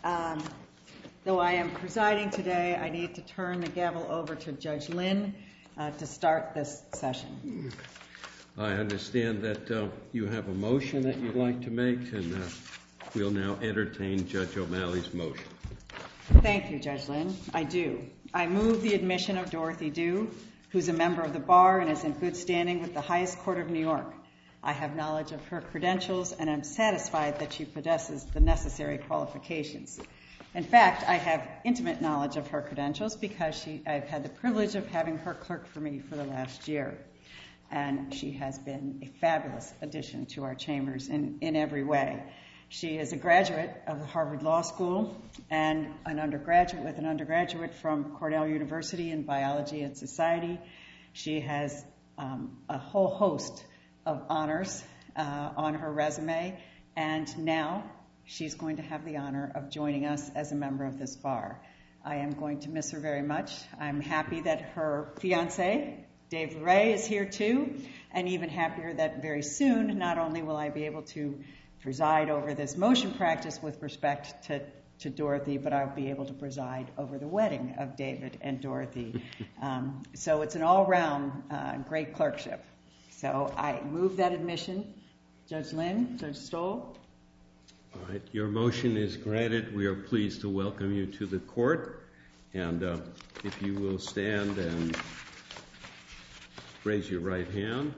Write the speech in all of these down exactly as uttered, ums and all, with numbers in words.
Um, though I am presiding today, I need to turn the gavel over to Judge Lynn uh, to start this session. I understand that uh, you have a motion that you'd like to make, and uh, we'll now entertain Judge O'Malley's motion. Thank you, Judge Lynn. I do. I move the admission of Dorothy Dew, who's a member of the bar and is in good standing with the highest court of New York. I have knowledge of her credentials and am satisfied that she possesses the necessary qualifications. In fact, I have intimate knowledge of her credentials because she, I've had the privilege of having her clerk for me for the last year. And she has been a fabulous addition to our chambers in, in every way. She is a graduate of the Harvard Law School and an undergraduate with an undergraduate from Cornell University in Biology and Society. She has um, a whole host of honors uh, on her resume, and now she's going to have the honor of joining us as a member of this bar. I am going to miss her very much. I'm happy that her fiancé, Dave Ray, is here too, and even happier that very soon, not only will I be able to preside over this motion practice with respect to, to Dorothy, but I'll be able to preside over the wedding of David and Dorothy. Um, so it's an all-round uh, great clerkship. So I move that admission. Judge Lynn, Judge Stoll. All right, your motion is granted. We are pleased to welcome you to the court. And uh, if you will stand and raise your right hand.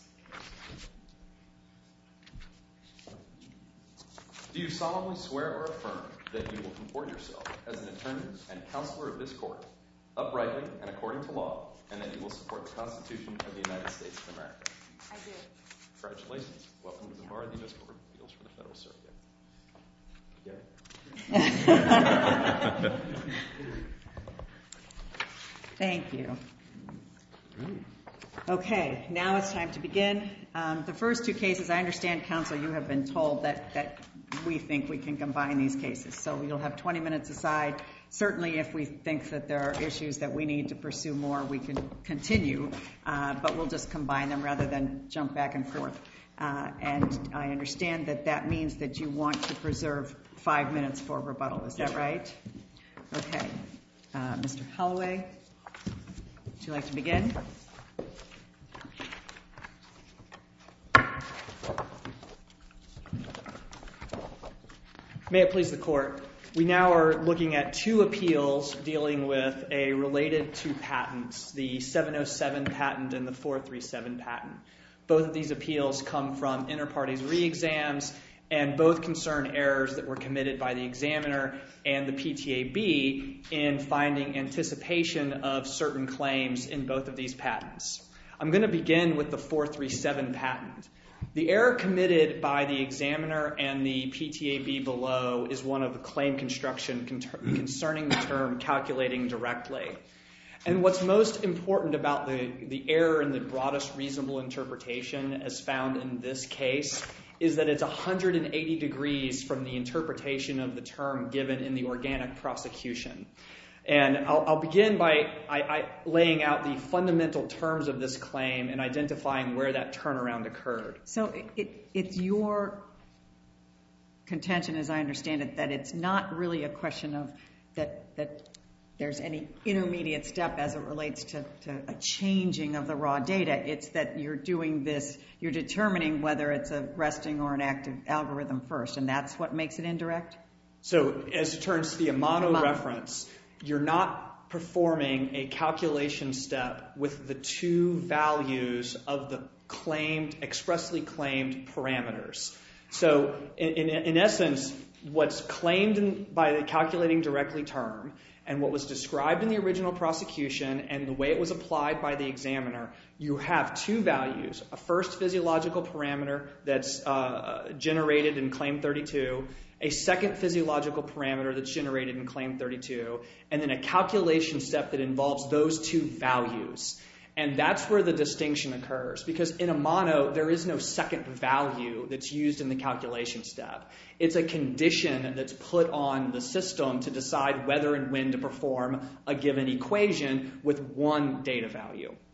Do you solemnly swear or affirm that you will comport yourself as an attorney and counselor of this court, uprightly and according to law, and that you will support the Constitution of the United States of America? I do. Congratulations. Welcome to the bar of the U S Court of Appeals for the Federal Circuit. Yeah. Thank you. Okay, now it's time to begin. Um, the first two cases, I understand, counsel, you have been told that, that we think we can combine these cases. So you'll have twenty minutes aside. Certainly if we think that there are issues that we need to pursue more, we can continue, uh, but we'll just combine them rather than jump back and forth. Uh, and I understand that that means that you want to preserve five minutes for rebuttal. Is that right? Okay. Uh, Mister Holloway, would you like to begin? May it please the court. We now are looking at two appeals dealing with a related two patents, the seven oh seven patent and the four thirty-seven patent. Both of these appeals come from inter-parties re-exams, and both concern errors that were committed by the examiner and the P T A B in finding anticipation of certain claims in both of these patents. I'm going to begin with the four thirty-seven patent. The error committed by the examiner and the P T A B below is one of claim construction con- concerning the term calculating directly. And what's most important about the, the error in the broadest reasonable interpretation as found in this case is that it's one hundred eighty degrees from the interpretation of the term given in the organic prosecution. And I'll, I'll begin by I, I laying out the fundamental terms of this claim and identifying where that turnaround occurred. So it, it, it's your contention, as I understand it, that it's not really a question of that that there's any intermediate step as it relates to, to a changing of the raw data. It's that you're doing this, you're determining whether it's a resting or an active algorithm first, and that's what makes it indirect? So as it turns to the Amano, Amano. reference, you're not performing a calculation step with the two values of the claimed, expressly claimed parameters. So in, in, in essence, what's claimed in, by the calculating directly term and what was described in the original prosecution and the way it was applied by the examiner, you have two values, a first physiological parameter that's uh, generated in Claim thirty-two, a second physiological parameter that's generated in Claim thirty-two, and then a calculation step that involves those two values. And that's where the distinction occurs, because in Amano, there is no second value that's used in the calculation step. It's a condition that's put on the system to decide whether and when to perform a given equation with one data value.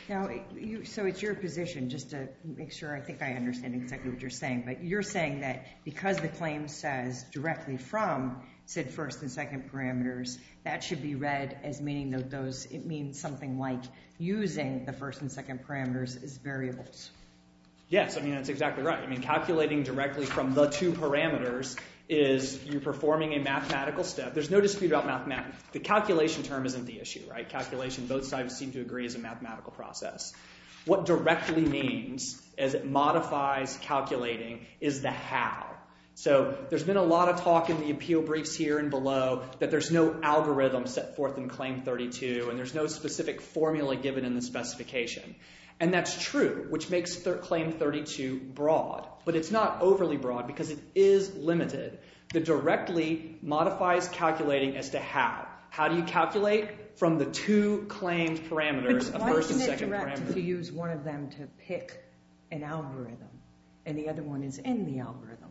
Now, you, so it's your position, just to make sure I think I understand exactly what you're saying, but you're saying that because the claim says directly from said first and second parameters, that should be read as meaning that those, it means something like using the first and second parameters as variables. Yes, I mean, that's exactly right. I mean, calculating directly from the two parameters is you're performing a mathematical step. There's no dispute about mathematics. The calculation term isn't the issue, right? Calculation, both sides seem to agree, is a mathematical process. What directly means, as it modifies calculating, is the how. So there's been a lot of talk in the appeal briefs here and below that there's no algorithm set forth in Claim thirty-two, and there's no specific formula given in the specification. And that's true, which makes th- Claim thirty-two broad. But it's not overly broad because it is limited. The directly modifies calculating as to how. How do you calculate? From the two claimed parameters, But a why first and isn't it second direct parameter. if you use one of them to pick an algorithm and the other one is in the algorithm?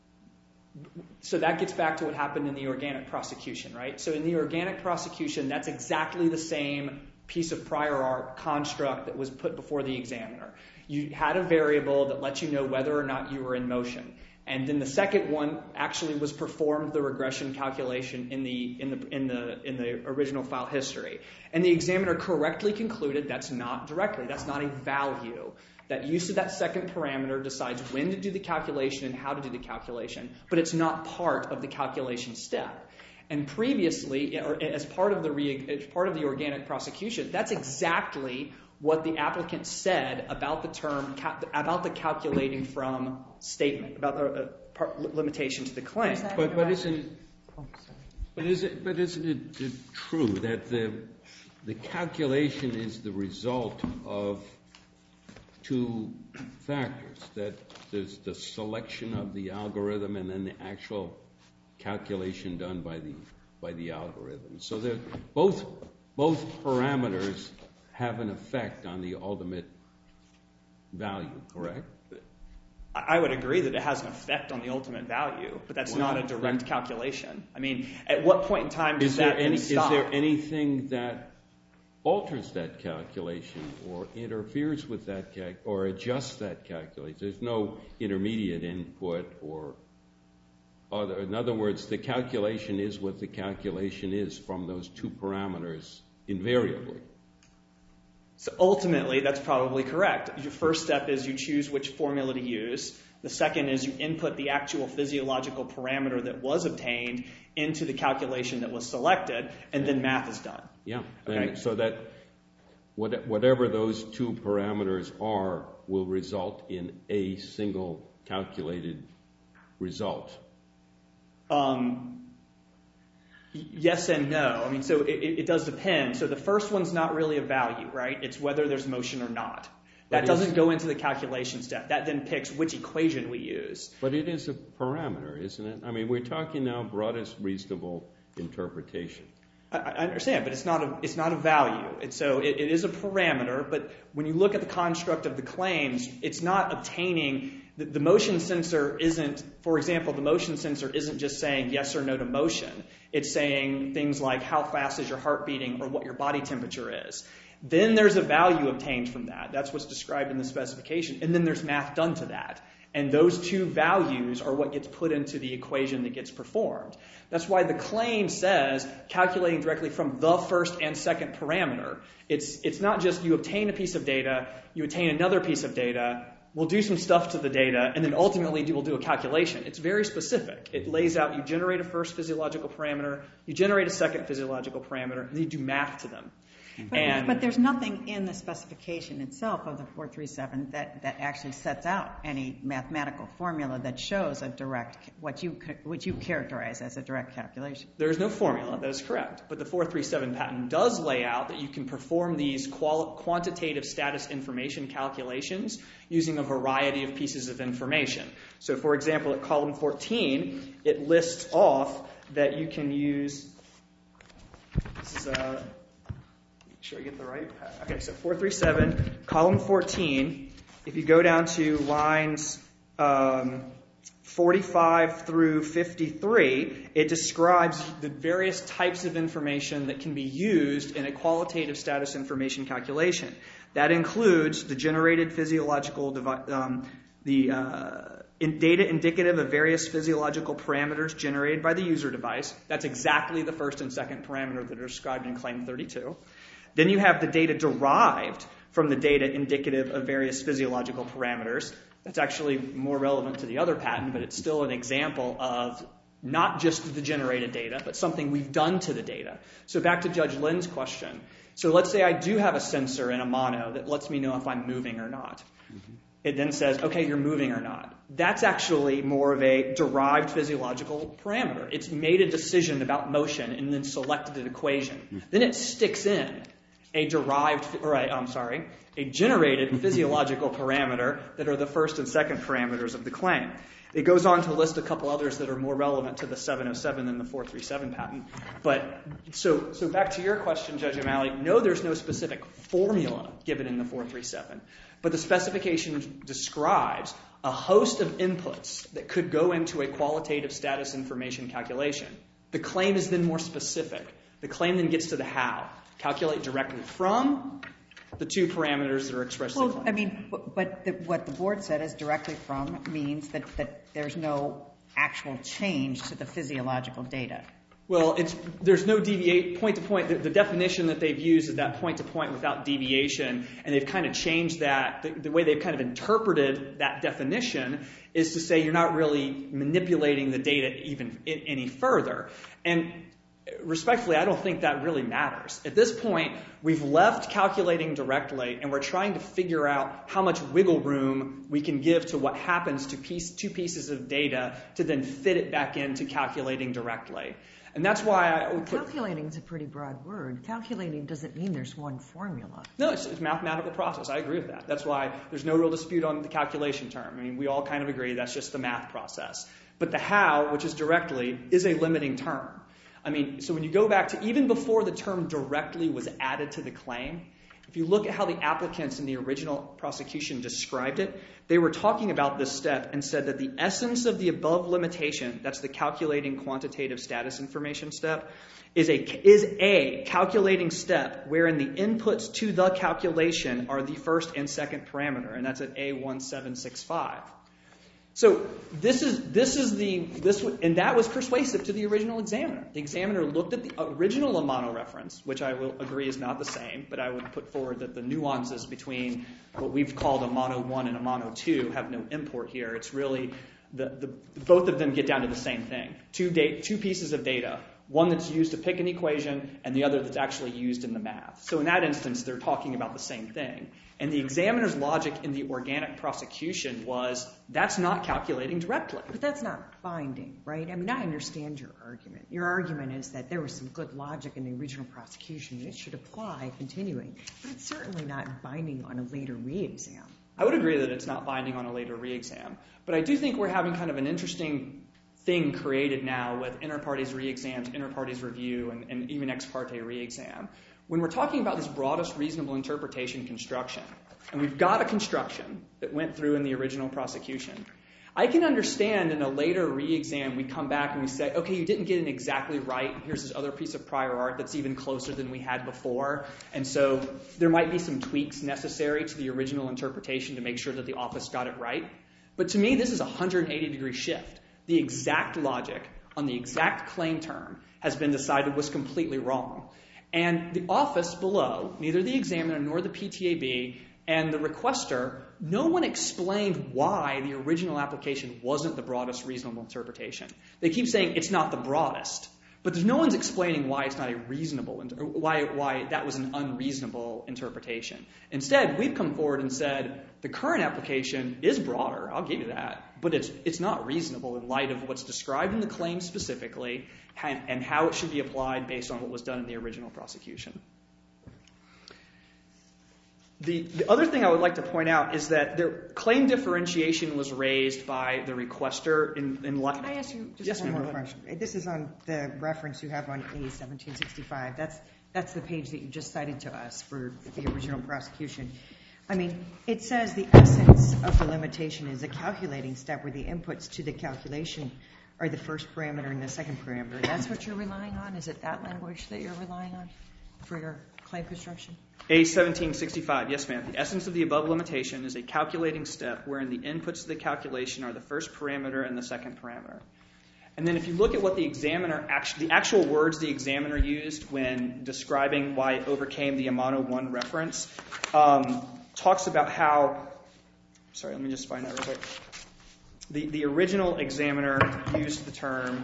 So that gets back to what happened in the organic prosecution, right? So in the organic prosecution, that's exactly the same piece of prior art construct that was put before the examiner. You had a variable that let you know whether or not you were in motion. And then the second one actually was performed the regression calculation in the in the in the in the original file history. And the examiner correctly concluded that's not directly, that's not a value. That use of that second parameter decides when to do the calculation and how to do the calculation, but it's not part of the calculation step. And previously, or as part of the re, as part of the organic prosecution, that's exactly what the applicant said about the term about the calculating from statement, about the uh, part, limitation to the claim. But but isn't but is it but isn't it, it true that the the calculation is the result of two factors, that there's the selection of the algorithm and then the actual calculation done by the by the algorithm. So that both both parameters have an effect on the ultimate value, correct? I would agree that it has an effect on the ultimate value, but that's well, not a direct calculation. I mean, at what point in time does is there that any, stop? Is there anything that alters that calculation or interferes with that cal- or adjusts that calculation? There's no intermediate input or other. In other words, the calculation is what the calculation is from those two parameters invariably. So ultimately, that's probably correct. Your first step is you choose which formula to use. The second is you input the actual physiological parameter that was obtained into the calculation that was selected, and then math is done. Yeah, okay? And so that whatever those two parameters are will result in a single calculated result. Um, yes and no. I mean, so it, it does depend. So the first one's not really a value, right? It's whether there's motion or not. That doesn't go into the calculation step. That then picks which equation we use. But it is a parameter, isn't it? I mean, we're talking now broadest reasonable interpretation. I, I understand, but it's not a it's not a value. And so it, it is a parameter, but when you look at the construct of the claims, it's not obtaining the, the motion sensor isn't, for example, the motion sensor isn't just saying yes or no to motion. It's saying things like how fast is your heart beating or what your body temperature is. Then there's a value obtained from that. That's what's described in the specification. And then there's math done to that. And those two values are what gets put into the equation that gets performed. That's why the claim says calculating directly from the first and second parameter. It's, it's not just you obtain a piece of data, you obtain another piece of data, we'll do some stuff to the data, and then ultimately we'll do a calculation. It's very specific. It lays out you generate a first physiological parameter, you generate a second physiological parameter, and then you do math to them. But, and, but there's nothing in the specification itself of the four three seven that, that actually sets out any mathematical formula that shows a direct, what you what you characterize as a direct calculation. There's no formula, that is correct. But the four three seven patent does lay out that you can perform these quali- quantitative status information calculations using a variety of pieces of information. So, for example, at column fourteen, it lists off that you can use, this is a, make sure I get the right. Okay, so four three seven, column fourteen, if you go down to lines um, forty-five through fifty-three, it describes the various types of information that can be used in a qualitative status information calculation. That includes the generated physiological devi- um, the uh, in data indicative of various physiological parameters generated by the user device. That's exactly the first and second parameter that are described in Claim thirty-two. Then you have the data derived from the data indicative of various physiological parameters. That's actually more relevant to the other patent, but it's still an example of not just the generated data, but something we've done to the data. So back to Judge Lynn's question. So let's say I do have a sensor in a mono that lets me know if I'm moving or not. Mm-hmm. It then says, okay, you're moving or not. That's actually more of a derived physiological parameter. It's made a decision about motion and then selected an equation. Mm-hmm. Then it sticks in a derived, or a, I'm sorry, a generated physiological parameter that are the first and second parameters of the claim. It goes on to list a couple others that are more relevant to the seven oh seven than the four thirty-seven patent. But so so back to your question, Judge O'Malley, no, there's no specific formula given in the four thirty-seven. But the specification describes a host of inputs that could go into a qualitative status information calculation. The claim is then more specific. The claim then gets to the how. Calculate directly from the two parameters that are expressly Well, I mean, but, but the, what the board said is directly from means that, that there's no actual change to the physiological data. Well, it's, there's no deviate point to point. The, the definition that they've used is that point to point without deviation, and they've kind of changed that. The, the way they've kind of interpreted that definition is to say you're not really manipulating the data even any further. And respectfully, I don't think that really matters. At this point, we've left calculating directly, and we're trying to figure out how much wiggle room we can give to what happens to piece, two pieces of data to then fit it back into calculating directly. And that's why I would put... Calculating is a pretty broad word. Calculating doesn't mean there's one formula. No, it's, it's a mathematical process. I agree with that. That's why there's no real dispute on the calculation term. I mean, we all kind of agree that's just the math process. But the how, which is directly, is a limiting term. I mean, so when you go back to even before the term directly was added to the claim, if you look at how the applicants in the original prosecution described it, they were talking about this step and said that the essence of the above limitation, that's the calculating quantitative status information step, is a, is a calculating step wherein the inputs to the calculation are the first and second parameter, and that's at A one seven six five. So this is this is the this and that was persuasive to the original examiner. The examiner looked at the original Amano reference, which I will agree is not the same, but I would put forward that the nuances between what we've called Amano one and Amano two have no import here. It's really the, the both of them get down to the same thing. Two date two pieces of data, one that's used to pick an equation and the other that's actually used in the math. So in that instance, they're talking about the same thing. And the examiner's logic in the organic prosecution was, that's not calculating directly. But that's not binding, right? I mean, I understand your argument. Your argument is that there was some good logic in the original prosecution. It should apply continuing. But it's certainly not binding on a later re-exam. I would agree that it's not binding on a later re-exam. But I do think we're having kind of an interesting thing created now with inter-parties re-exams, inter-parties review, and, and even ex parte re-exam. When we're talking about this broadest reasonable interpretation construction, and we've got a construction that went through in the original prosecution, I can understand in a later re-exam we come back and we say, okay, you didn't get it exactly right. Here's this other piece of prior art that's even closer than we had before. And so there might be some tweaks necessary to the original interpretation to make sure that the office got it right. But to me, this is a one hundred eighty degree shift. The exact logic on the exact claim term has been decided was completely wrong. And the office below, neither the examiner nor the P T A B and the requester, no one explained why the original application wasn't the broadest reasonable interpretation. They keep saying it's not the broadest, but there's no one's explaining why it's not a reasonable, or why, why that was an unreasonable interpretation. Instead, we've come forward and said the current application is broader, I'll give you that, but it's it's not reasonable in light of what's described in the claim specifically and, and how it should be applied based on what was done in the original prosecution. The, the other thing I would like to point out is that the claim differentiation was raised by the requester in, in Can I ask you just yes, one ma'am, more question? This is on the reference you have on A seventeen sixty-five. That's that's the page that you just cited to us for the original prosecution. I mean, it says the essence of the limitation is a calculating step where the inputs to the calculation are the first parameter and the second parameter. That's what you're relying on? Is it that language that you're relying on? for your claim construction? A seventeen sixty-five, yes, ma'am. The essence of the above limitation is a calculating step wherein the inputs to the calculation are the first parameter and the second parameter. And then if you look at what the examiner, actually, the actual words the examiner used when describing why it overcame the Amano one reference, um, talks about how, sorry, let me just find that real quick. The, the original examiner used the term,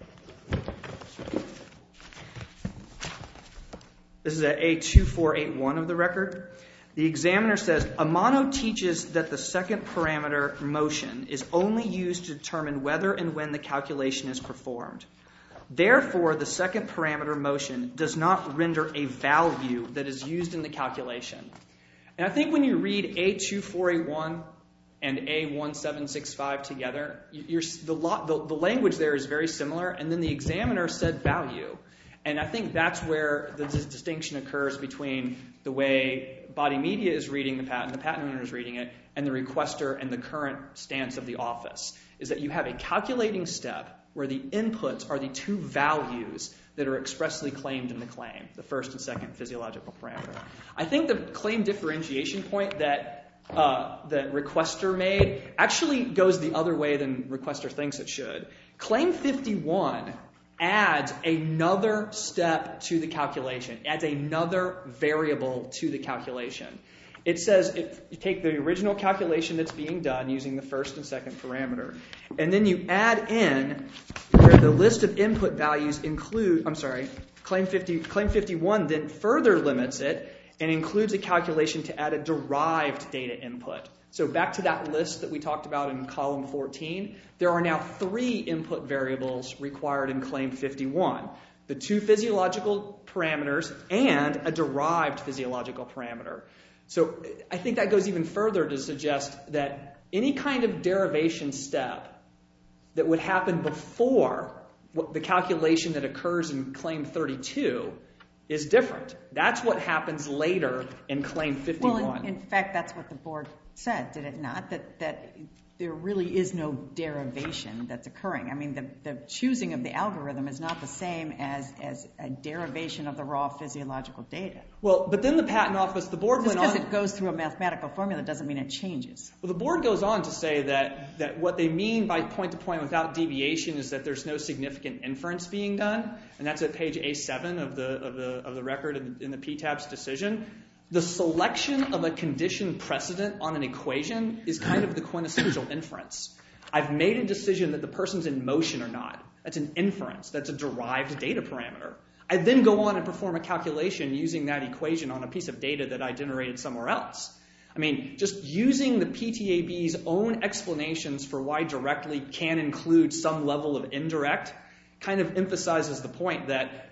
this is at A two four eight one of the record. The examiner says, Amano teaches that the second parameter, motion, is only used to determine whether and when the calculation is performed. Therefore, the second parameter, motion, does not render a value that is used in the calculation. And I think when you read A two four eight one and A one seven six five together, you're, the, the, the language there is very similar, and then the examiner said value. And I think that's where the distinction occurs between the way Body Media is reading the patent, the patent owner is reading it, and the requester and the current stance of the office, is that you have a calculating step where the inputs are the two values that are expressly claimed in the claim, the first and second physiological parameter. I think the claim differentiation point that uh, the requester made actually goes the other way than requester thinks it should. Claim fifty-one adds another step to the calculation, adds another variable to the calculation. It says if you take the original calculation that's being done using the first and second parameter, and then you add in where the list of input values include, I'm sorry, claim fifty, claim fifty-one then further limits it and includes a calculation to add a derived data input. So back to that list that we talked about in column fourteen, there are now three input variables required in claim fifty-one. The two physiological parameters and a derived physiological parameter. So I think that goes even further to suggest that any kind of derivation step that would happen before the calculation that occurs in claim thirty-two is different. That's what happens later in claim fifty-one. Well, in, in fact, that's what the board said, did it not? That that there really is no derivation that's occurring. I mean, the, the choosing of the algorithm is not the same as, as a derivation of the raw physiological data. Well, but then the patent office, the board Just went on... because it goes through a mathematical formula doesn't mean it changes. Well, the board goes on to say that, that what they mean by point-to-point without deviation is that there's no significant inference being done, and that's at page A seven of the, of the, of the record in, in the P TAB's decision. The selection of a condition precedent on an equation is kind of the quintessential inference. I've made a decision that the person's in motion or not. That's an inference. That's a derived data parameter. I then go on and perform a calculation using that equation on a piece of data that I generated somewhere else. I mean, just using the P T A B's own explanations for why directly can include some level of indirect kind of emphasizes the point that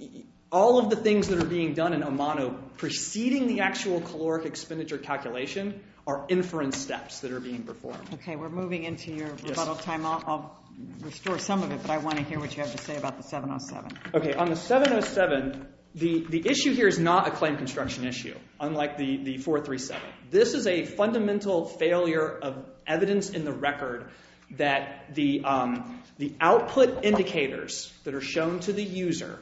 all of the things that are being done in Amano preceding the actual caloric expenditure calculation are inference steps that are being performed. Okay, we're moving into your Yes. rebuttal time. I'll, I'll restore some of it, but I want to hear what you have to say about the seven oh seven. Okay, on the seven oh seven, the, the issue here is not a claim construction issue, unlike the, the four three seven. This is a fundamental failure of evidence in the record that the, um, the output indicators that are shown to the user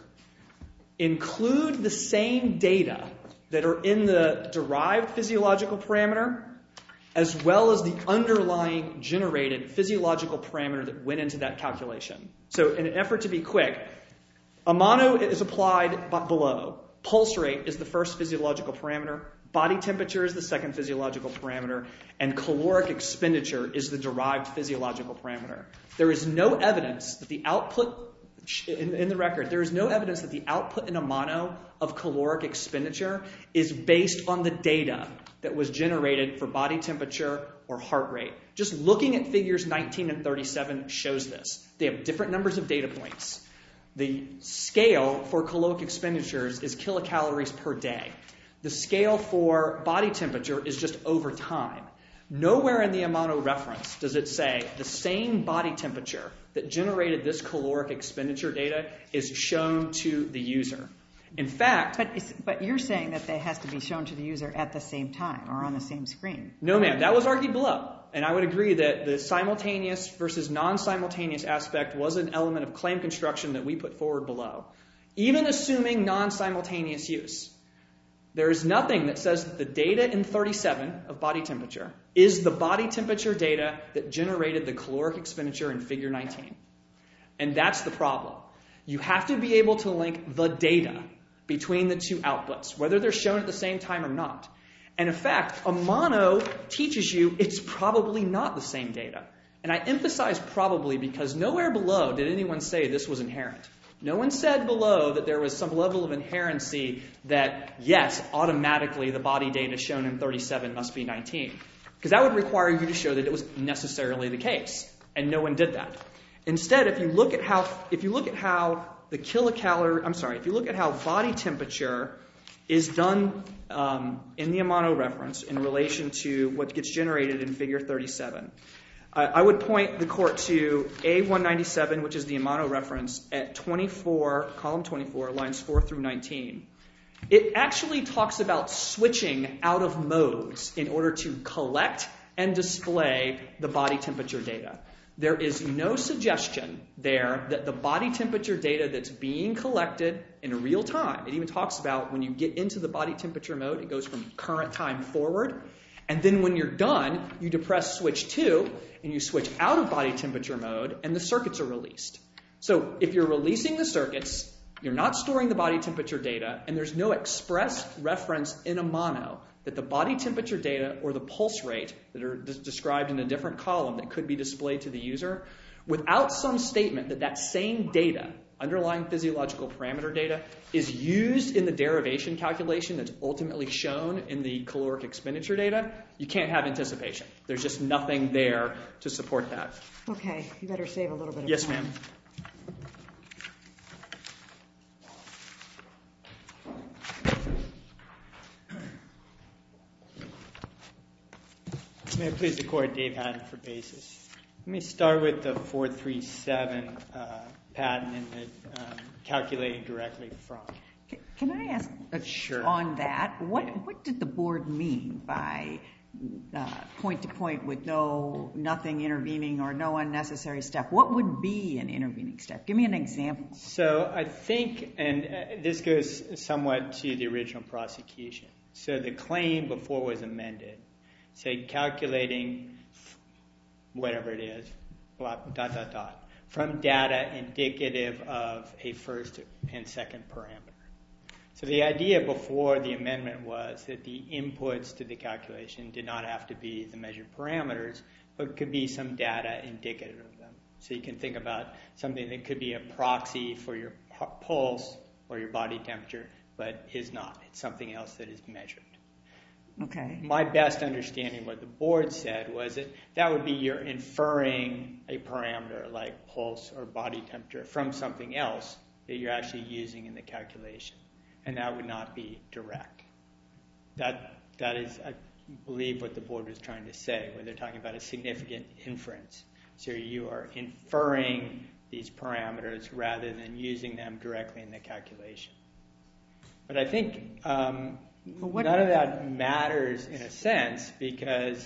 include the same data that are in the derived physiological parameter as well as the underlying generated physiological parameter that went into that calculation. So in an effort to be quick, Amano is applied below. Pulse rate is the first physiological parameter. Body temperature is the second physiological parameter. And caloric expenditure is the derived physiological parameter. There is no evidence that the output In, in the record, there is no evidence that the output in Amano of caloric expenditure is based on the data that was generated for body temperature or heart rate. Just looking at figures nineteen and thirty-seven shows this. They have different numbers of data points. The scale for caloric expenditures is kilocalories per day. The scale for body temperature is just over time. Nowhere in the Amano reference does it say the same body temperature that generated this caloric expenditure data is shown to the user. In fact... But, it's, but you're saying that that has to be shown to the user at the same time or on the same screen. No, ma'am. That was argued below. And I would agree that the simultaneous versus non-simultaneous aspect was an element of claim construction that we put forward below. even assuming non-simultaneous use. There is nothing that says that the data in thirty-seven of body temperature is the body temperature data that generated the caloric expenditure in figure nineteen. And that's the problem. You have to be able to link the data between the two outputs, whether they're shown at the same time or not. And in fact, Amano teaches you it's probably not the same data. And I emphasize probably because nowhere below did anyone say this was inherent. No one said below that there was some level of inherency that, yes, automatically the body data shown in thirty-seven must be nineteen. Because that would require you to show that it was necessarily the case. And no one did that. Instead, if you look at how if you look at how the kilocalorie, I'm sorry, if you look at how body temperature is done um, in the Amano reference in relation to what gets generated in figure thirty-seven, uh, I would point the court to A one ninety-seven, which is the Amano reference, at twenty-four, column twenty-four, lines four through nineteen. It actually talks about switching out of modes in order to collect and display the body temperature data. There is no suggestion there that the body temperature data that's being collected in real time, it even talks about when you get into the body temperature mode, it goes from current time forward. And then when you're done, you depress switch two, and you switch out of body temperature mode, and the circuits are released. So if you're releasing the circuits, you're not storing the body temperature data, and there's no express reference in Amano that the body temperature data or the pulse rate that are des- described in a different column that could be displayed to the user, without some statement that that same data, underlying physiological parameter data, is used in the derivation calculation that's ultimately shown in the caloric expenditure data, you can't have anticipation. There's just nothing there to support that. Okay, you better save a little bit of Yes, time. ma'am. May it please the Court, Dave Haddon for BASIS. Let me start with the four three seven uh, patent and the um, calculating directly from. Can I ask uh, Sure. on that, what, what did the board mean by uh, point-to-point with no nothing intervening or no unnecessary step? What would be an intervening step? Give me an example. So I think, and uh, this goes somewhat to the original prosecution. So the claim before was amended. Say calculating whatever it is, blah, dot, dot, dot, from data indicative of a first and second parameter. So the idea before the amendment was that the inputs to the calculation did not have to be the measured parameters, but could be some data indicative of them. So you can think about something that could be a proxy for your pulse or your body temperature, but is not. It's something else that is measured. Okay. My best understanding of what the board said was that that would be you're inferring a parameter like pulse or body temperature from something else that you're actually using in the calculation. And that would not be direct. That That is, I believe, what the board was trying to say, where they're talking about a significant inference. So you are inferring these parameters rather than using them directly in the calculation. But I think um, what, none of that matters in a sense because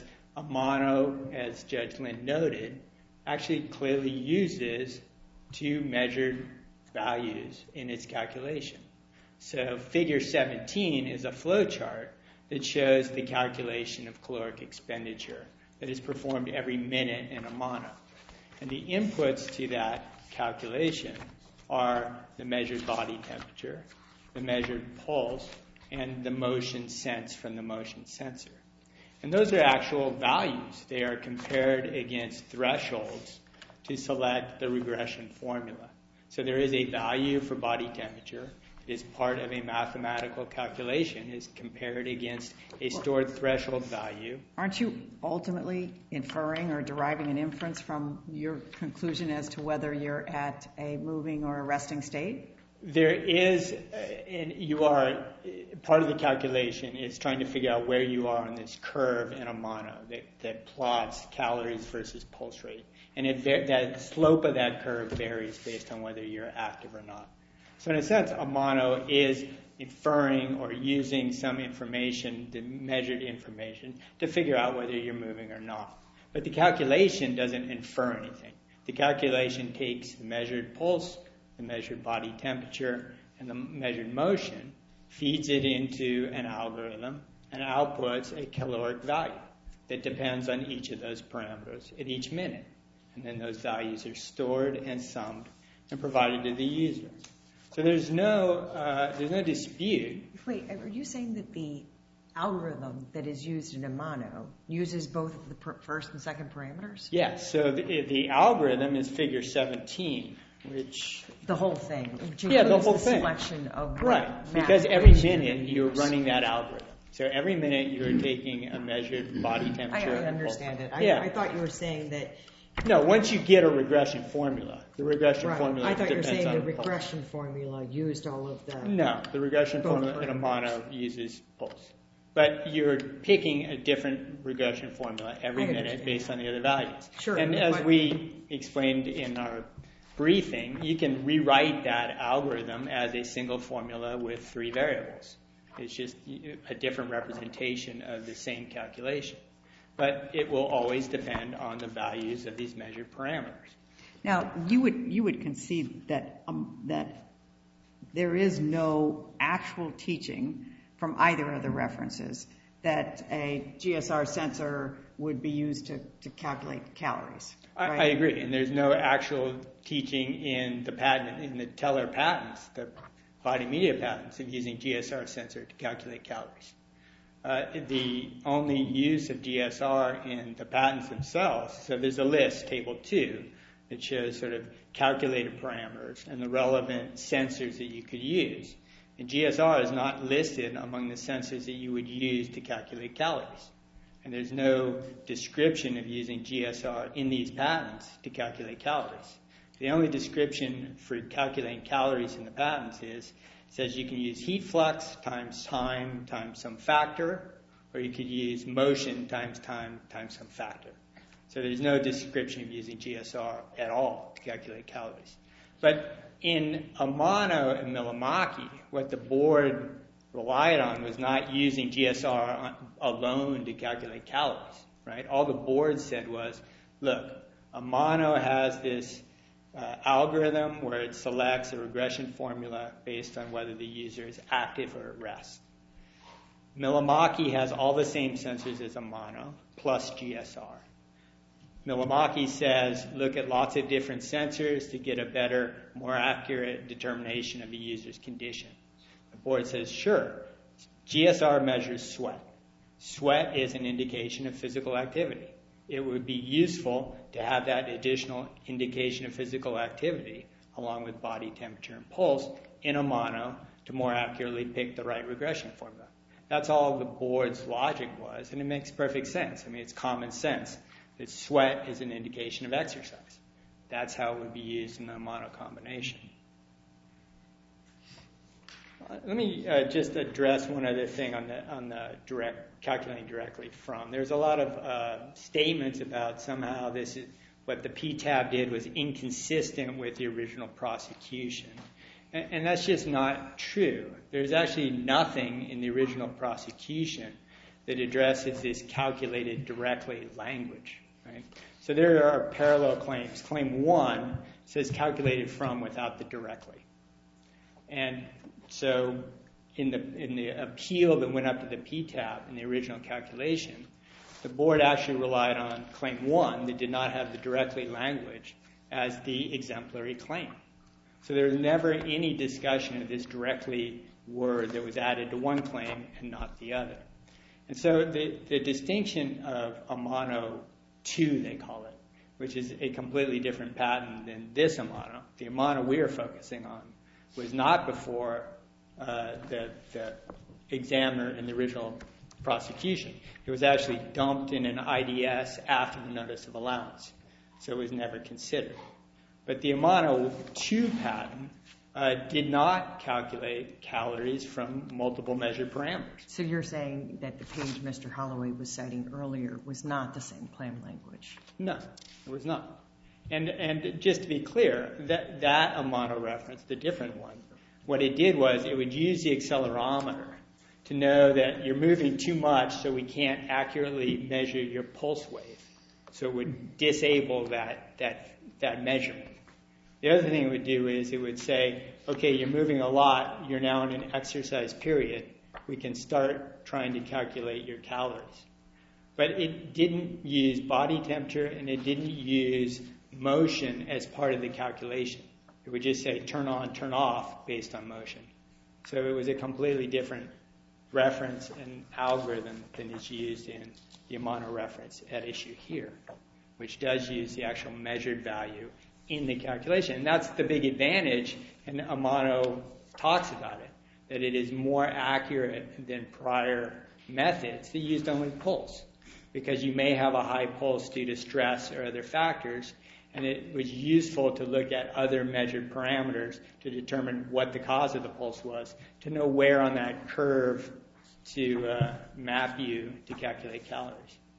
Amano, as Judge Lynn noted, actually clearly uses two measured values in its calculation. So figure seventeen is a flow chart that shows the calculation of caloric expenditure that is performed every minute in Amano. And the inputs to that calculation are the measured body temperature, the measured pulse, and the motion sense from the motion sensor. And those are actual values. They are compared against thresholds to select the regression formula. So there is a value for body temperature. It is part of a mathematical calculation. It is compared against a stored threshold value. Aren't you ultimately inferring or deriving an inference from your conclusion as to whether you're at a moving or a resting state? There is, uh, and you are, part of the calculation is trying to figure out where you are on this curve in Amano that, that plots calories versus pulse rate. And it, that slope of that curve varies based on whether you're active or not. So in a sense, Amano is inferring or using some information, the measured information, to figure out whether you're moving or not. But the calculation doesn't infer anything. The calculation takes the measured pulse, the the measured body temperature, and the measured motion, feeds it into an algorithm, and outputs a caloric value that depends on each of those parameters at each minute. And then those values are stored and summed and provided to the user. So there's no uh, there's no dispute. Wait, are you saying that the algorithm that is used in Amano uses both of the per- first and second parameters? Yes. So the, the algorithm is figure seventeen, which the whole thing. Which yeah, the whole the thing. Selection of right, because every minute you're running that algorithm. So every minute you're taking a measured body temperature. I, I understand it. I, yeah. I thought you were saying that. No, once you get a regression formula, the regression Right. formula I thought you were depends saying on the pulse. regression formula used all of the. No, the regression Both formula in Amano uses pulse. But you're picking a different regression formula every I minute understand. based on the other values. Sure. And but as what- we explained in our briefing, you can rewrite that algorithm as a single formula with three variables. It's just a different representation of the same calculation. But it will always depend on the values of these measured parameters. Now, you would you would concede that um, that there is no actual teaching from either of the references that a G S R sensor would be used to, to calculate calories. Right? I, I agree, and there's no actual teaching in the patent, in the Teller patents, the body media patents, of using G S R sensor to calculate calories. Uh, the only use of G S R in the patents themselves, so there's a list, table two, that shows sort of calculated parameters and the relevant sensors that you could use. And G S R is not listed among the sensors that you would use to calculate calories. And there's no description of using G S R in these patents to calculate calories. The only description for calculating calories in the patents is says you can use heat flux times time times some factor, or you could use motion times time times some factor. So there's no description of using G S R at all to calculate calories. But in Amano and Millimaki, what the board relied on was not using G S R alone to calculate calories, right? All the board said was, look, Amano has this Uh, algorithm where it selects a regression formula based on whether the user is active or at rest. Millimaki has all the same sensors as Amano, plus G S R. Millimaki says, look at lots of different sensors to get a better, more accurate determination of the user's condition. The board says, sure, G S R measures sweat. Sweat is an indication of physical activity. It would be useful to have that additional indication of physical activity along with body temperature and pulse in Amano to more accurately pick the right regression formula. That's all the board's logic was, and it makes perfect sense. I mean, it's common sense that sweat is an indication of exercise. That's how it would be used in the Amano combination. Let me uh, just address one other thing on the on the direct calculating directly from. There's a lot of uh, statements about somehow this is what the P T A B did was inconsistent with the original prosecution, and, and that's just not true. There's actually nothing in the original prosecution that addresses this calculated directly language. Right? So there are parallel claims. Claim one says calculated from without the directly, and so in the in the appeal that went up to the P T A B in the original calculation, the board actually relied on claim one that did not have the directly language as the exemplary claim. So there was never any discussion of this directly word that was added to one claim and not the other. And so the, the distinction of Amano two, they call it, which is a completely different patent than this Amano, the Amano we are focusing on, was not before uh, the, the examiner in the original prosecution. It was actually dumped in an I D S after the notice of allowance, so it was never considered. But the Amano two patent uh, did not calculate calories from multiple measured parameters. So you're saying that the page Mister Holloway was citing earlier was not the same claim language? No, it was not. And and just to be clear, that, that Amano reference, the different one, what it did was it would use the accelerometer to know that you're moving too much so we can't accurately measure your pulse wave. So it would disable that that that measurement. The other thing it would do is it would say, okay, you're moving a lot. You're now in an exercise period. We can start trying to calculate your calories. But it didn't use body temperature, and it didn't use motion as part of the calculation. It would just say turn on, turn off based on motion. So it was a completely different reference and algorithm than is used in the Amano reference at issue here, which does use the actual measured value in the calculation. And that's the big advantage, and Amano talks about it, that it is more accurate than prior methods that used only pulse, because you may have a high pulse due to stress or other factors, and it was useful to look at other measured parameters to determine what the cause of the pulse was, to know where on that curve to uh, map you to calculate calories.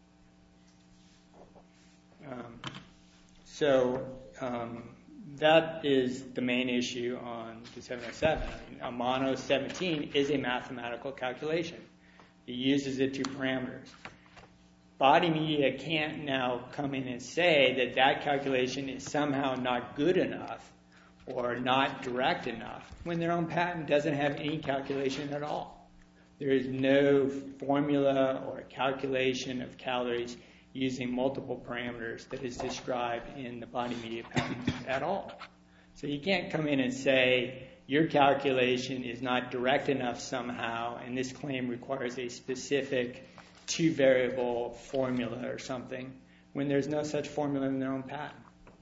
Um, so um, that is the main issue on the seven oh seven. I mean, Amano seventeen is a mathematical calculation. It uses the two parameters. Body media can't now come in and say that that calculation is somehow not good enough or not direct enough when their own patent doesn't have any calculation at all. There is no formula or calculation of calories using multiple parameters that is described in the body media patent at all. So you can't come in and say your calculation is not direct enough somehow, and this claim requires a specific two-variable formula or something, when there's no such formula in their own patent.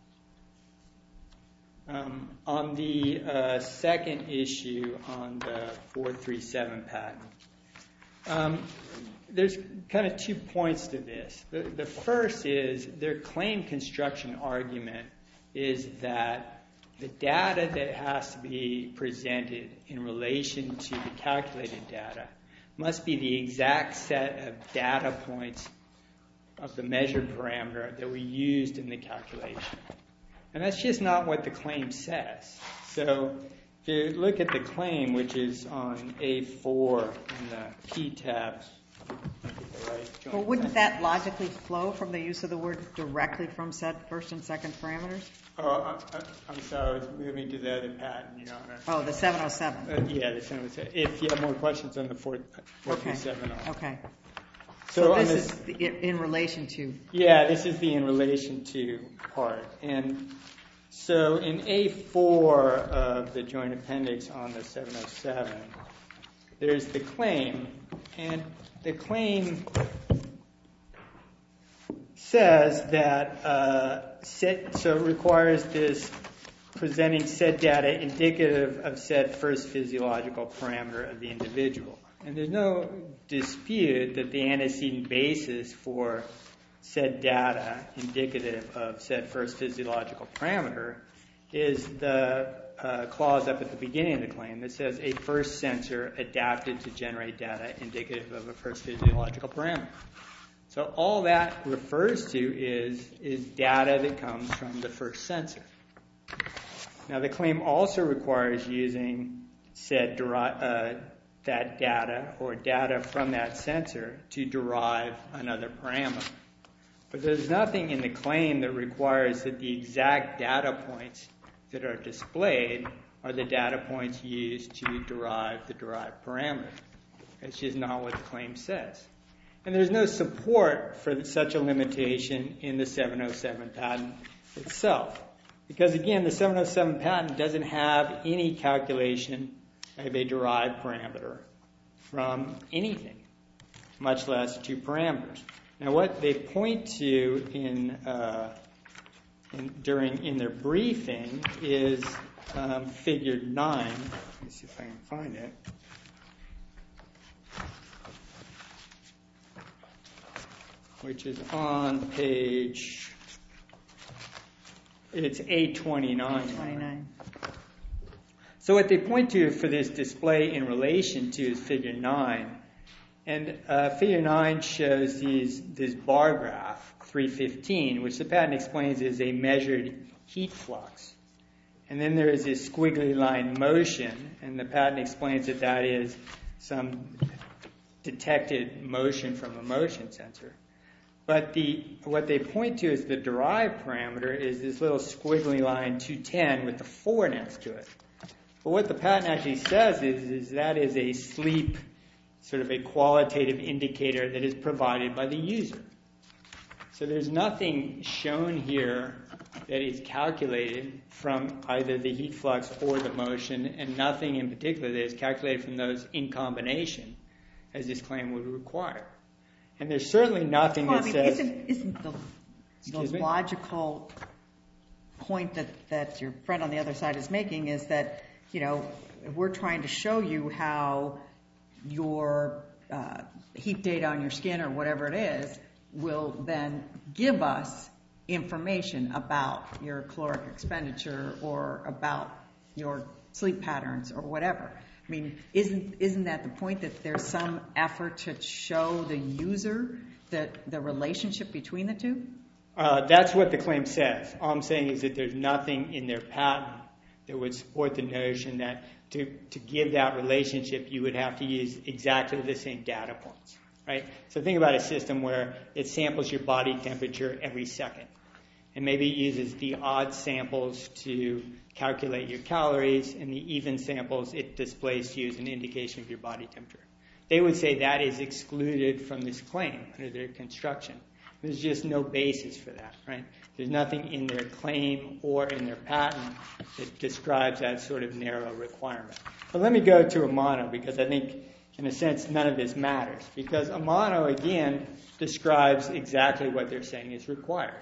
Um, on the uh, second issue on the four three seven patent, um, there's kind of two points to this. The, the first is their claim construction argument is that the data that has to be presented in relation to the calculated data must be the exact set of data points of the measured parameter that we used in the calculation. And that's just not what the claim says. So if you look at the claim, which is on A four in the P tab. Right, well, wouldn't that logically flow from the use of the word directly from said first and second parameters? Oh, I, I, I'm sorry, I was moving to the other patent, Your Honor. Oh, the seven oh seven. Uh, yeah, the seven oh seven. If you have more questions on the four three seven. Okay. okay. So, so this this, is the, in relation to... Yeah, this is the in relation to part. And so in A four of the joint appendix on the seven oh seven, there's the claim, and the claim says that uh, set, so it requires this presenting said data indicative of said first physiological parameter of the individual. And there's no dispute that the antecedent basis for said data indicative of said first physiological parameter is the uh, clause up at the beginning of the claim that says a first sensor adapted to generate data indicative of a first physiological parameter. So all that refers to is, is data that comes from the first sensor. Now the claim also requires using said deri- uh, that data or data from that sensor to derive another parameter. But there's nothing in the claim that requires that the exact data points that are displayed are the data points used to derive the derived parameter. It's just not what the claim says. And there's no support for such a limitation in the seven oh seven patent itself. Because again, the seven oh seven patent doesn't have any calculation of a derived parameter from anything, much less two parameters. Now what they point to in, uh, in, during, in their briefing is um, figure nine. Let me see if I can find it. Which is on page, it's A twenty-nine. twenty-nine. So what they point to for this display in relation to is figure nine. And uh, figure nine shows these, this bar graph, three fifteen, which the patent explains is a measured heat flux. And then there is this squiggly line motion, and the patent explains that that is some detected motion from a motion sensor. But the what they point to as the derived parameter is this little squiggly line two ten with the four next to it. But what the patent actually says is, is that is a sleep, sort of a qualitative indicator that is provided by the user. So there's nothing shown here that is calculated from either the heat flux or the motion, and nothing in particular that is calculated from those in combination, as this claim would require. And there's certainly nothing well, that I mean, says... Isn't, isn't the, the logical point that, that your friend on the other side is making is that, you know, we're trying to show you how your uh, heat data on your skin or whatever it is will then give us information about your caloric expenditure or about your sleep patterns or whatever. I mean, isn't isn't that the point, that there's some effort to show the user that the relationship between the two? Uh, that's what the claim says. All I'm saying is that there's nothing in their patent that would support the notion that to, to give that relationship, you would have to use exactly the same data points, right? So think about a system where it samples your body temperature every second. And maybe it uses the odd samples to calculate your calories, and the even samples it displays to you as an indication of your body temperature. They would say that is excluded from this claim under their construction. There's just no basis for that, right? There's nothing in their claim or in their patent that describes that sort of narrow requirement. But let me go to Amano, because I think, in a sense, none of this matters. Because Amano, again, describes exactly what they're saying is required.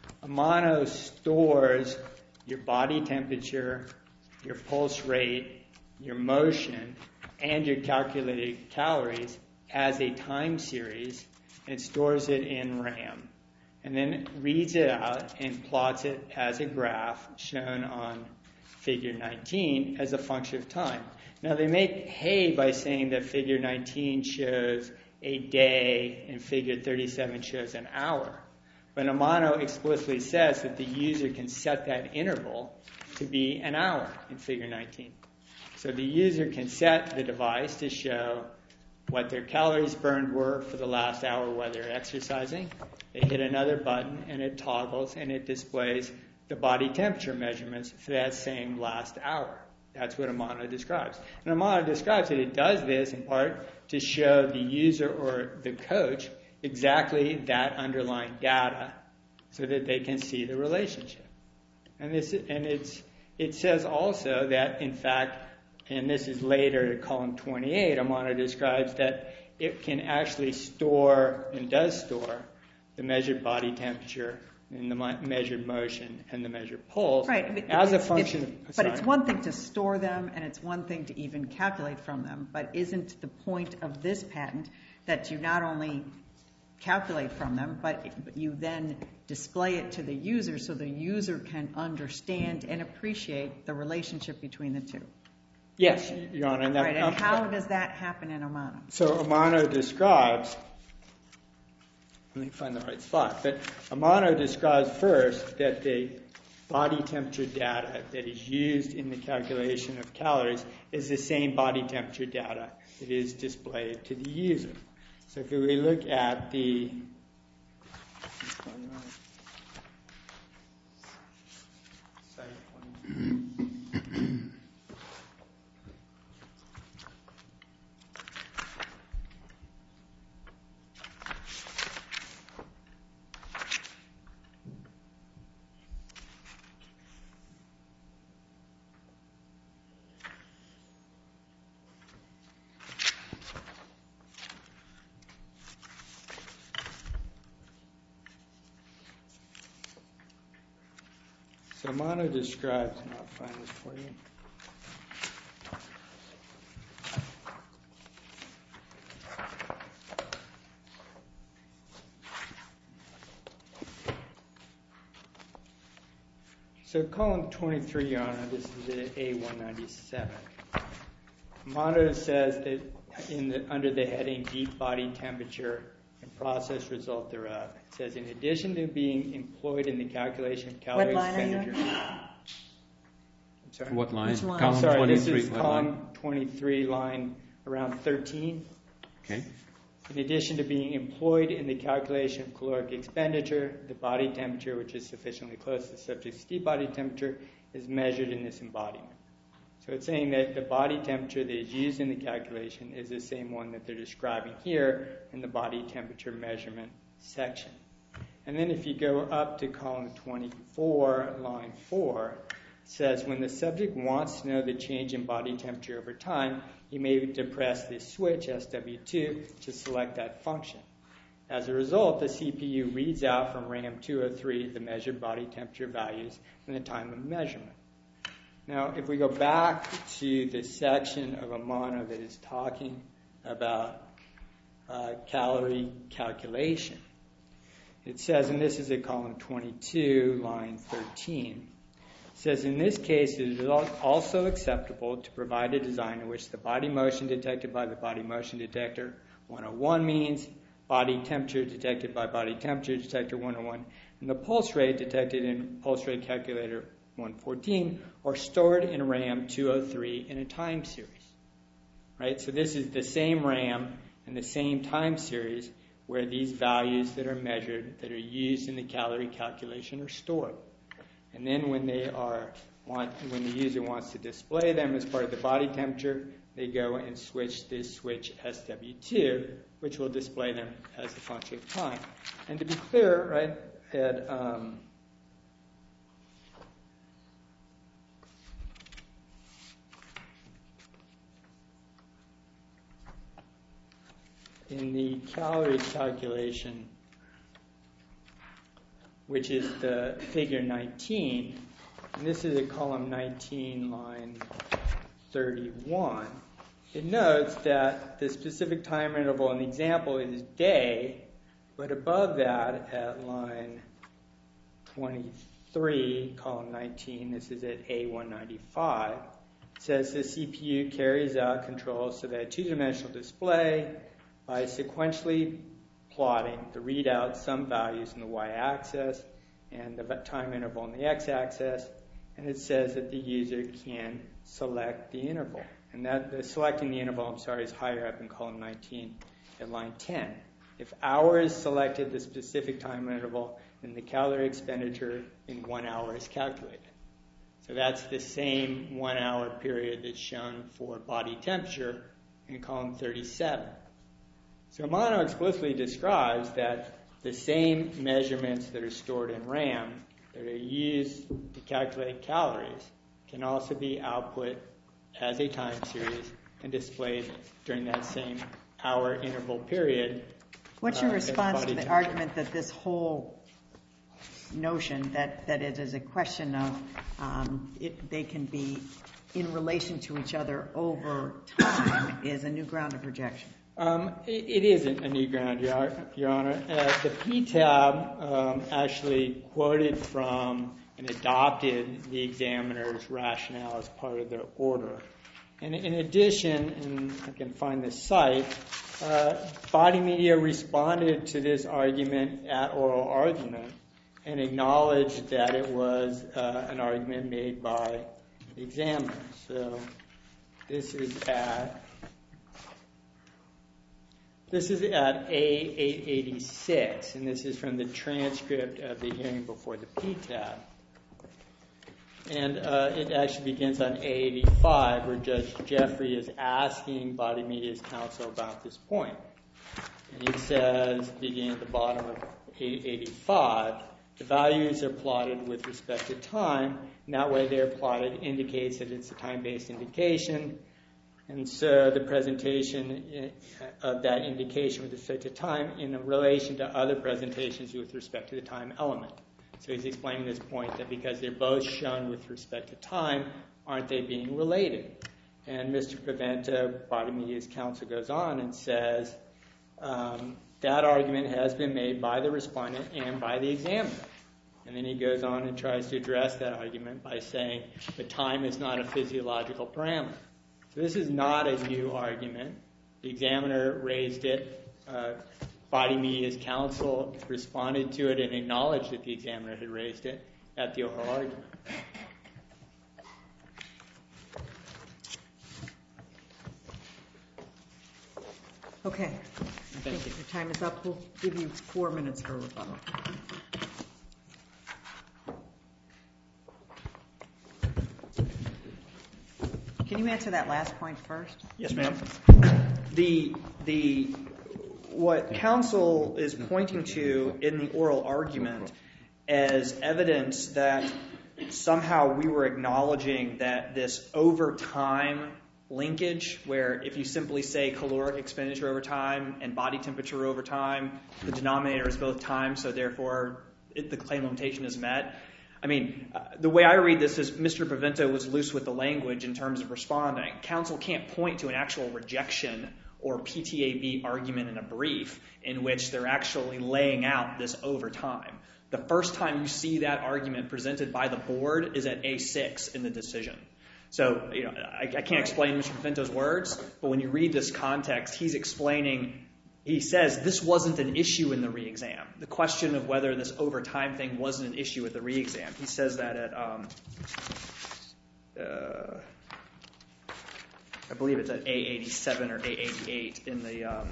Amano stores your body temperature, your pulse rate, your motion, and your calculated calories as a time series, and stores it in RAM, and then reads it out and plots it as a graph shown on figure nineteen as a function of time. Now they make hay by saying that figure nineteen shows a day and figure thirty-seven shows an hour. But Amano explicitly says that the user can set that interval to be an hour in figure nineteen. So the user can set the device to show what their calories burned were for the last hour while they're exercising. They hit another button and it toggles and it displays the body temperature measurements for that same last hour. That's what Amano describes. And Amano describes that it does this in part to show the user or the coach exactly that underlying data so that they can see the relationship. And this and it's it says also that, in fact, and this is later at column twenty-eight, Amano describes that it can actually store and does store the measured body temperature and the measured motion and the measured pulse right. as a it's, function it's, of... But it's one thing to store them and it's one thing to even calculate from them. But isn't the point of this patent that you not only calculate from them, but you then display it to the user so the user can understand and appreciate the relationship between the two? Yes, Your Honor. And, that, right, and um, how does that happen in Amano? So Amano describes, let me find the right spot, but Amano describes first that the body temperature data that is used in the calculation of calories is the same body temperature data that is displayed to the user. So if we look at the So Amano describes, and I'll find this for you. So column twenty-three, Your Honor, this is at A one ninety-seven. Amano says that in the, under the heading deep body temperature and process result thereof, it says, in addition to being employed in the calculation of calorie What line are you expenditure. on? I'm sorry. What line? Which line? Column Sorry, twenty-three. this is what column line? twenty-three, line around thirteen. Okay. In addition to being employed in the calculation of caloric expenditure, the body temperature, which is sufficiently close to the subject's deep body temperature, is measured in this embodiment. So it's saying that the body temperature that is used in the calculation is the same one that they're describing here in the body temperature measurement section. And then if you go up to column twenty-four, line four, it says when the subject wants to know the change in body temperature over time, he may depress this switch, S W two, to select that function. As a result, the C P U reads out from RAM two oh three the measured body temperature values and the time of measurement. Now, if we go back to the section of Amano that is talking about uh, calorie calculation, it says, and this is at column twenty-two, line thirteen, it says, in this case, it is also acceptable to provide a design in which the body motion detected by the body motion detector one oh one means body temperature detected by body temperature detector one oh one, and the pulse rate detected in pulse rate calculator one fourteen are stored in RAM two oh three in a time series. Right? So this is the same RAM and the same time series where these values that are measured, that are used in the calorie calculation, are stored. And then when they are want, when the user wants to display them as part of the body temperature, they go and switch this switch S W two, which will display them as a function of time. And to be clear, right, at um, in the calorie calculation, which is the figure nineteen, and this is at column nineteen, line thirty-one, it notes that the specific time interval in the example is day, but above that at line twenty-three, column nineteen, this is at A one ninety-five, it says the C P U carries out controls so that a two-dimensional display by sequentially plotting the readout some values in the y-axis and the time interval in the x-axis, and it says that the user can select the interval. And that the selecting the interval, I'm sorry, is higher up in column nineteen at line ten. If hour is selected, the specific time interval, then the calorie expenditure in one hour is calculated. So that's the same one hour period that's shown for body temperature in column thirty-seven. So Amano explicitly describes that the same measurements that are stored in RAM that are used to calculate calories can also be output as a time series and displayed during that same hour interval period. What's your uh, response to the temperature. argument that this whole notion that, that it is a question of um, it, they can be in relation to each other over time is a new ground of rejection? Um, it, it isn't a new ground, Your, Your Honor. Uh, the P TAB um, actually quoted from and adopted the examiner's rationale as part of their order. And in addition, and I can find this site, uh, Body Media responded to this argument at oral argument and acknowledged that it was uh, an argument made by the examiner. So this is at This is at A eight eighty-six, and this is from the transcript of the hearing before the P TAB. And uh, it actually begins on A eighty-five, where Judge Jeffrey is asking Body Media's counsel about this point. And he says, beginning at the bottom of A eighty-five, the values are plotted with respect to time, and that way they're plotted indicates that it's a time-based indication. And so the presentation of that indication with respect to time in relation to other presentations with respect to the time element. So he's explaining this point that because they're both shown with respect to time, aren't they being related? And Mister Paventa, Body Media's counsel, goes on and says um, that argument has been made by the respondent and by the examiner. And then he goes on and tries to address that argument by saying the time is not a physiological parameter. So this is not a new argument. The examiner raised it. Uh, Body Media's counsel responded to it and acknowledged that the examiner had raised it at the oral argument. Okay. I think your time is up. We'll give you four minutes for rebuttal. Can you answer that last point first? Yes, ma'am. The the what counsel is pointing to in the oral argument as evidence that somehow we were acknowledging that this over time linkage, where if you simply say caloric expenditure over time and body temperature over time, the denominator is both time, so therefore it, the claim limitation is met. I mean, uh, the way I read this is Mister Pavento was loose with the language in terms of responding. Counsel can't point to an actual rejection or P T A B argument in a brief in which they're actually laying out this over time. The first time you see that argument presented by the board is at A six in the decision. So, you know, I, I can't explain Mister Pavento's words, but when you read this context, he's explaining, he says this wasn't an issue in the re-exam. The question of whether this overtime thing wasn't an issue at the re-exam. He says that at, um, uh, I believe it's at A eighty-seven or A eighty-eight in the... Um,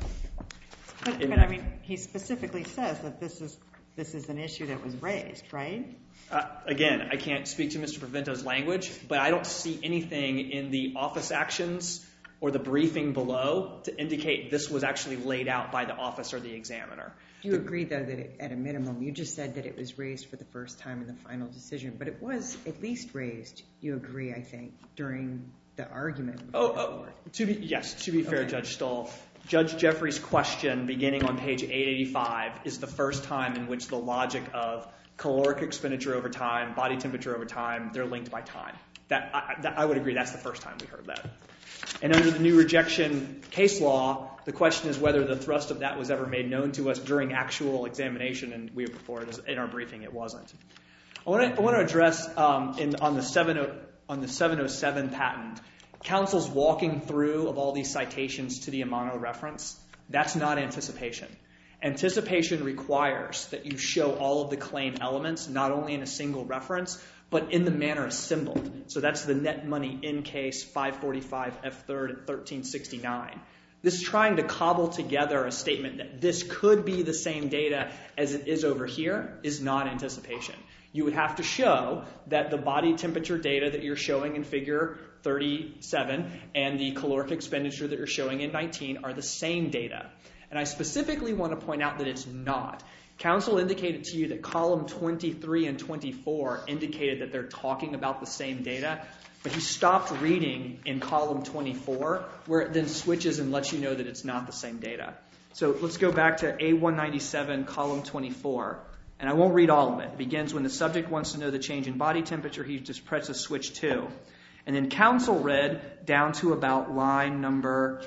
but, in but I mean, he specifically says that this is this is an issue that was raised, right? Uh, again, I can't speak to Mister Pavento's language, but I don't see anything in the office actions or the briefing below to indicate this was actually laid out by the office or the examiner. Do you agree, though, that it, at a minimum, you just said that it was raised for the first time in the final decision, but it was at least raised, you agree, I think, during the argument. Oh, oh to be, yes, to be fair, okay. Judge Stoll, Judge Jeffrey's question beginning on page eight eighty-five is the first time in which the logic of caloric expenditure over time, body temperature over time, they're linked by time. That I, that I would agree that's the first time we heard that. And under the new rejection case law, the question is whether the thrust of that was ever made known to us during actual examination, and we before it in our briefing it wasn't. I want to I want to address um, in on the seven on the seven oh seven patent, counsel's walking through of all these citations to the Amano reference. That's not anticipation. Anticipation requires that you show all of the claim elements, not only in a single reference, but in the manner assembled. So that's the net money in case five forty-five F third at thirteen sixty-nine. This is trying to cobble together a statement that this could be the same data as it is over here is not anticipation. You would have to show that the body temperature data that you're showing in figure thirty-seven and the caloric expenditure that you're showing in nineteen are the same data. And I specifically want to point out that it's not. Counsel indicated to you that column twenty-three and twenty-four indicated that they're talking about the same data, but he stopped reading in column twenty-four, where it then switches and lets you know that it's not the same data. So let's go back to A one ninety-seven, column twenty-four, and I won't read all of it. It begins when the subject wants to know the change in body temperature, he just presses switch two. And then counsel read down to about line number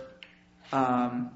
um,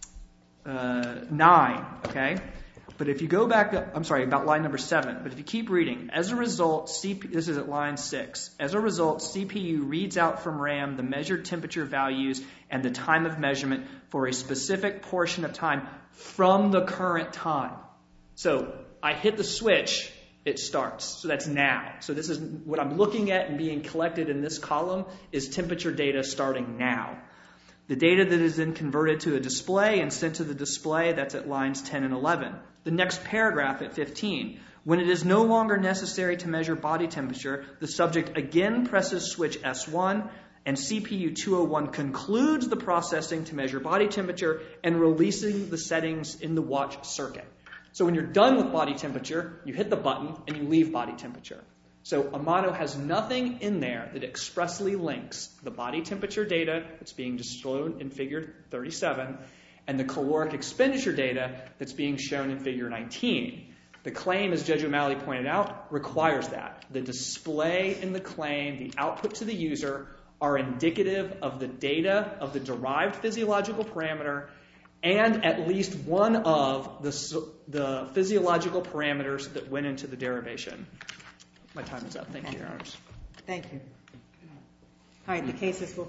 uh, nine, okay? But if you go back, I'm sorry, about line number seven. But if you keep reading, as a result, C P, this is at line six. As a result, C P U reads out from RAM the measured temperature values and the time of measurement for a specific portion of time from the current time. So I hit the switch, it starts. So that's now. So this is what I'm looking at and being collected in this column is temperature data starting now. The data that is then converted to a display and sent to the display, that's at lines ten and eleven. The next paragraph at fifteen. When it is no longer necessary to measure body temperature, the subject again presses switch S one and C P U two oh one concludes the processing to measure body temperature and releasing the settings in the watch circuit. So when you're done with body temperature, you hit the button and you leave body temperature. So Amano has nothing in there that expressly links the body temperature data that's being displayed in figure thirty-seven and the caloric expenditure data that's being shown in figure nineteen. The claim, as Judge O'Malley pointed out, requires that. The display in the claim, the output to the user, are indicative of the data of the derived physiological parameter and at least one of the, the physiological parameters that went into the derivation. My time is up. Thank you, Your Honors. Thank you. All right, the cases will